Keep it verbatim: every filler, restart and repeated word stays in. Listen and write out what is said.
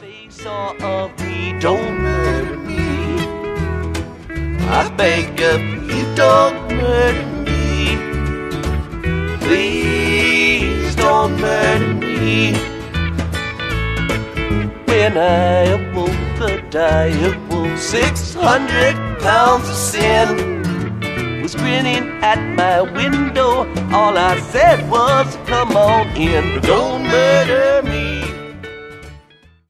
they saw of me, don't murder me. I beg of you, don't murder me. Please don't murder me. When I awoke, the direwolf, six hundred pounds of sin, was grinning at my window. All I said was, come on in, but don't murder me.